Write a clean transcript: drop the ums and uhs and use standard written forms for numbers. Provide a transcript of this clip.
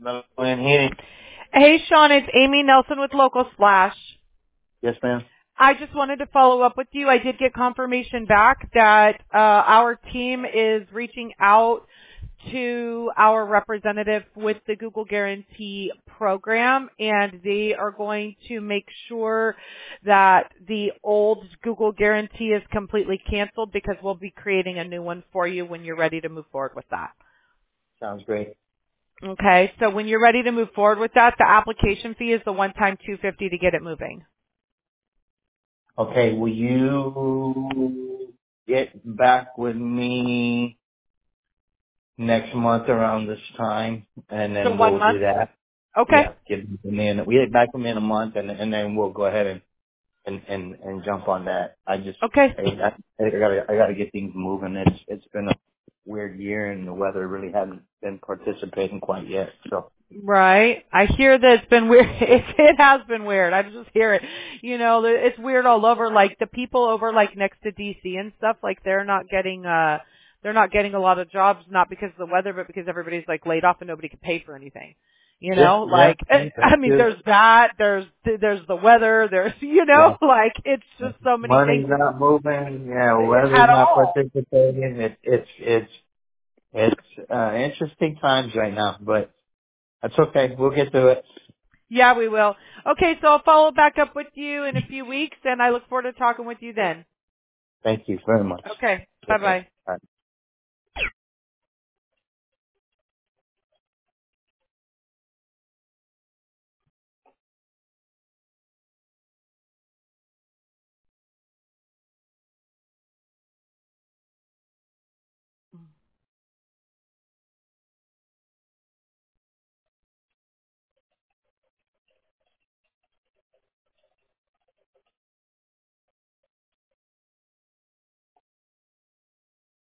Glenn Heating. Hey, Sean, it's Amy Nelson with Local Splash. Yes, ma'am. I just wanted to follow up with you. I did get confirmation back that our team is reaching out to our representative with the Google Guarantee program, and they are going to make sure that the old Google Guarantee is completely canceled because we'll be creating a new one for you when you're ready to move forward with that. Sounds great. Okay, so when you're ready to move forward with that, the application fee is the one-time $250 to get it moving. Okay, will you get back with me next month around this time, and So then 1 we'll do month? that? Okay. Yeah, we get back with me in a month, and then we'll go ahead and jump on that. I Okay. gotta get things moving. It's been a weird year, and the weather really hasn't been participating quite yet. So Right. I hear that it's been weird. It has been weird. I just hear it. You know, it's weird all over. Like the people over like next to DC and stuff, like they're not getting a lot of jobs, not because of the weather, but because everybody's like laid off and nobody can pay for anything. You know, yeah, like, I mean, there's that, there's the weather, there's, yeah. like, it's just so many Money's things not moving. Yeah, weather's at not all. participating. It's interesting times right now, but that's okay. We'll get through it. Yeah, we will. Okay, so I'll follow back up with you in a few weeks, and I look forward to talking with you then. Thank you very much. Okay. Okay. Bye-bye.